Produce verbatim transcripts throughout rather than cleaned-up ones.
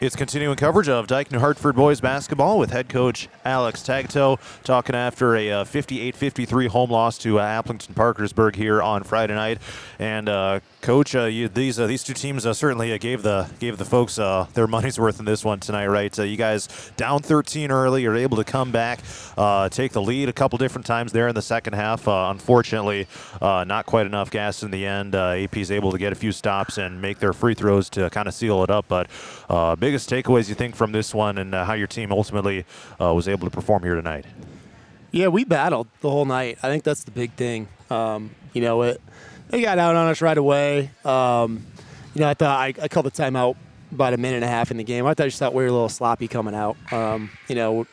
It's continuing coverage of Dyke New Hartford boys basketball with head coach Alex Tagto talking after a uh, fifty-eight fifty-three home loss to uh, Appleton Parkersburg here on Friday night. And uh, coach, uh, you, these uh, these two teams uh, certainly uh, gave the gave the folks uh, their money's worth in this one tonight, right? Uh, you guys down thirteen early, you're able to come back, uh, take the lead a couple different times there in the second half. Uh, unfortunately, uh, not quite enough gas in the end. Uh, A P's able to get a few stops and make their free throws to kind of seal it up, but uh, big biggest takeaways you think from this one and uh, how your team ultimately uh, was able to perform here tonight? Yeah, we battled the whole night. I think that's the big thing. Um, you know, it, they got out on us right away. Um, you know, I thought I, I called the timeout about a minute and a half in the game. I thought I just thought we were a little sloppy coming out. Um, you know,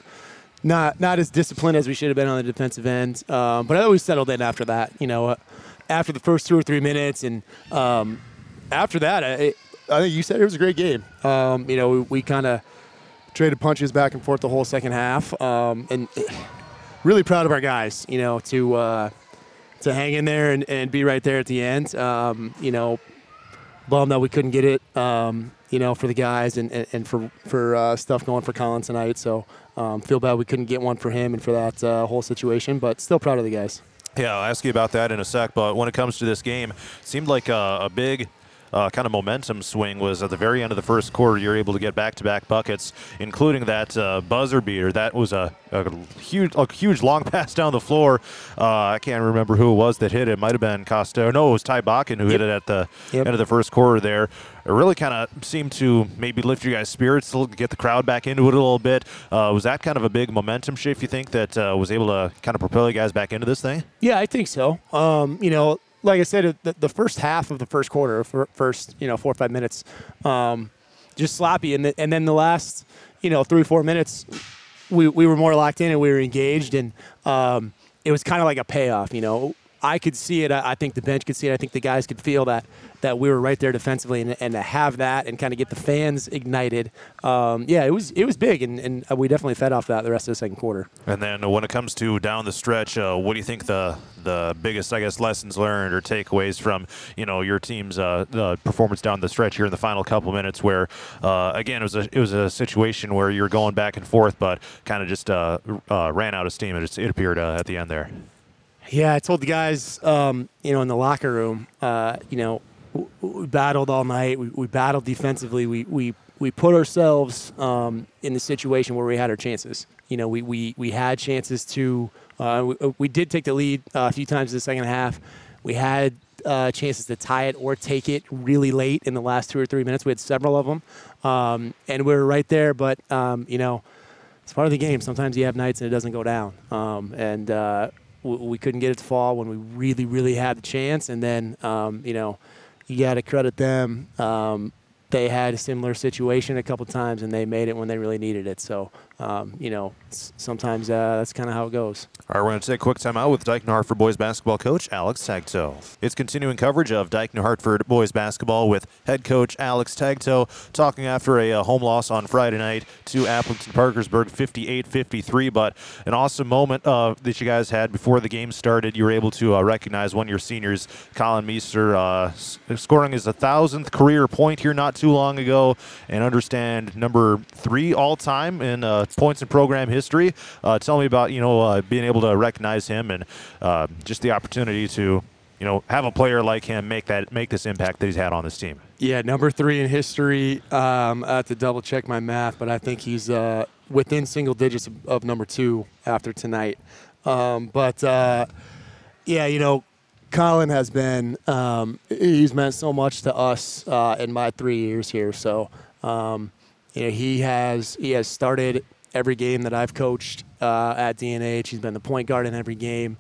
not not as disciplined as we should have been on the defensive end. Um, but I always settled in after that. You know, uh, after the first two or three minutes, and um, after that, it, I think you said it was a great game. Um, you know, we, we kind of traded punches back and forth the whole second half, um, and really proud of our guys. You know, to uh, to hang in there and, and be right there at the end. Um, you know, bummed that we couldn't get it. Um, you know, for the guys and and, and for for uh, stuff going for Colin tonight. So um, feel bad we couldn't get one for him and for that uh, whole situation. But still proud of the guys. Yeah, I'll ask you about that in a sec. But when it comes to this game, it seemed like a, a big. Uh, kind of momentum swing was at the very end of the first quarter. You're able to get back-to-back buckets, including that uh, buzzer beater. That was a, a huge, a huge long pass down the floor. Uh, I can't remember who it was that hit it. It might have been Costa. No, it was Ty Bakken who yep. hit it at the yep. end of the first quarter there. It really kind of seemed to maybe lift you guys' spirits, to get the crowd back into it a little bit. Uh, was that kind of a big momentum shift, you think, that uh, was able to kind of propel you guys back into this thing? Yeah, I think so. Um, you know, like I said, the, the first half of the first quarter, first you know four or five minutes, um, just sloppy, and the, and then the last you know three four minutes, we we were more locked in and we were engaged, and um, it was kind of like a payoff. You know, I could see it. I, I think the bench could see it. I think the guys could feel that that we were right there defensively, and, and to have that and kind of get the fans ignited. Um, yeah, it was it was big, and, and we definitely fed off that the rest of the second quarter. And then when it comes to down the stretch, uh, what do you think the the biggest, I guess, lessons learned or takeaways from you know your team's uh, uh, performance down the stretch here in the final couple minutes? Where uh, again, it was a it was a situation where you were going back and forth, but kind of just uh, uh, ran out of steam. It, it appeared uh, at the end there. Yeah, I told the guys, um, you know, in the locker room, uh, you know. We battled all night. We, we battled defensively. We we we put ourselves um, in the situation where we had our chances. You know, we we, we had chances to. Uh, we, we did take the lead uh, a few times in the second half. We had uh, chances to tie it or take it really late in the last two or three minutes. We had several of them, um, and we were right there. But um, you know, it's part of the game. Sometimes you have nights and it doesn't go down. Um, and uh, we, we couldn't get it to fall when we really really had the chance. And then um, you know. You got to credit them. Um, they had a similar situation a couple times, and they made it when they really needed it. So, um, you know, sometimes uh, that's kind of how it goes. All right, we're going to take a quick time out with Dyke New Hartford boys basketball coach Alex Tagto. It's continuing coverage of Dyke New Hartford boys basketball with head coach Alex Tagto talking after a, a home loss on Friday night to Appleton Parkersburg, fifty-eight fifty-three. But an awesome moment uh, that you guys had before the game started. You were able to uh, recognize one of your seniors, Colin Meester, uh, scoring his one thousandth career point here not too long ago, and understand number three all-time in uh, points in program history. Uh, tell me about, you know, uh, being able to recognize him and uh, just the opportunity to, you know, have a player like him make that make this impact that he's had on this team. Yeah, number three in history. Um, I have to double check my math, but I think he's uh, within single digits of, of number two after tonight. Um, but uh, yeah, you know, Colin has been um, he's meant so much to us uh, in my three years here. So um, you know, he has he has started every game that I've coached uh, at D N H. He's been the point guard in every game.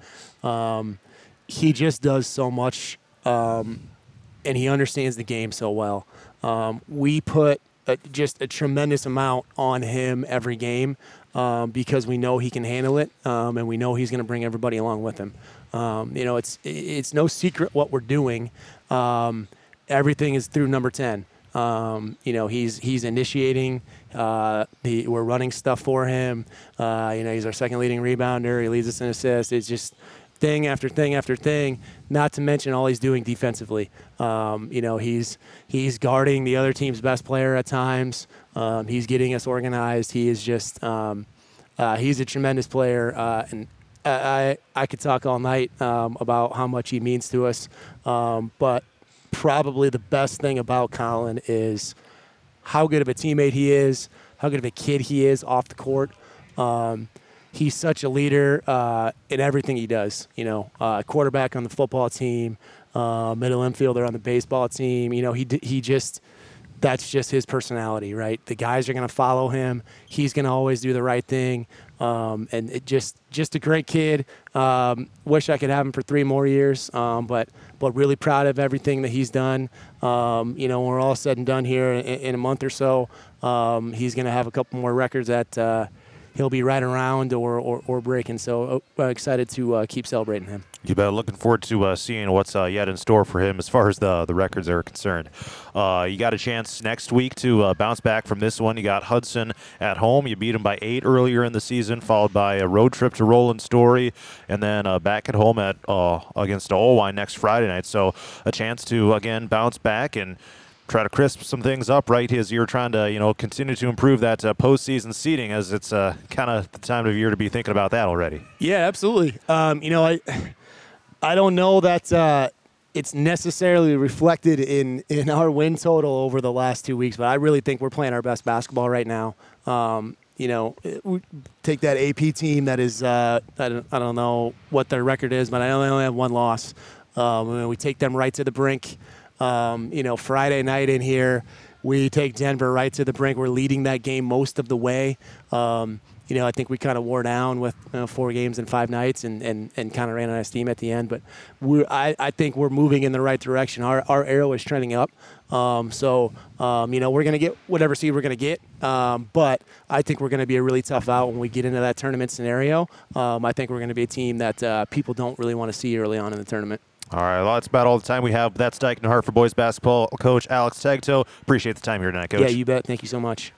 Um, he just does so much, um, and he understands the game so well. Um, we put a, just a tremendous amount on him every game um, because we know he can handle it, um, and we know he's going to bring everybody along with him. Um, you know, it's it's no secret what we're doing. Um, everything is through number ten. Um, you know, he's he's initiating. Uh, the, we're running stuff for him. Uh, you know, he's our second leading rebounder. He leads us in assists. It's just thing after thing after thing, not to mention all he's doing defensively. Um, you know, he's he's guarding the other team's best player at times. Um, he's getting us organized. He is just um, uh, he's a tremendous player, uh, and I I could talk all night um, about how much he means to us. Um, but probably the best thing about Colin is how good of a teammate he is, how good of a kid he is off the court. Um, he's such a leader uh, in everything he does. You know, uh, quarterback on the football team, uh, middle infielder on the baseball team. You know, he he just that's just his personality, right? The guys are going to follow him. He's going to always do the right thing. Um, and it just just a great kid. Um, wish I could have him for three more years, um, but but really proud of everything that he's done. Um, you know, when we're all said and done here in, in a month or so, um, he's going to have a couple more records that uh, he'll be right around or, or, or breaking. So uh, excited to uh, keep celebrating him. You bet. Looking forward to uh, seeing what's uh, yet in store for him as far as the the records are concerned. Uh, you got a chance next week to uh, bounce back from this one. You got Hudson at home. You beat them by eight earlier in the season, followed by a road trip to Roland Story, and then uh, back at home at uh, against Olwine next Friday night. So a chance to, again, bounce back and try to crisp some things up right as you're trying to, you know, continue to improve that uh, postseason seeding, as it's uh, kind of the time of year to be thinking about that already. Yeah, absolutely. Um, you know, I I don't know that uh, it's necessarily reflected in, in our win total over the last two weeks, but I really think we're playing our best basketball right now. Um, you know, we take that A P team that is, uh, I, don't, I don't know what their record is, but I only, only have one loss. Um, we take them right to the brink. Um, you know, Friday night in here, we take Denver right to the brink. We're leading that game most of the way. Um, you know, I think we kind of wore down with you know, four games in five nights and, and, and kind of ran out of steam at the end. But we're, I, I think we're moving in the right direction. Our our arrow is trending up. Um, so, um, you know, we're going to get whatever seed we're going to get. Um, but I think we're going to be a really tough out when we get into that tournament scenario. Um, I think we're going to be a team that uh, people don't really want to see early on in the tournament. All right, well, that's about all the time we have. That's Dike New Hartford boys basketball coach Alex Tagto. Appreciate the time here tonight, Coach. Yeah, you bet. Thank you so much.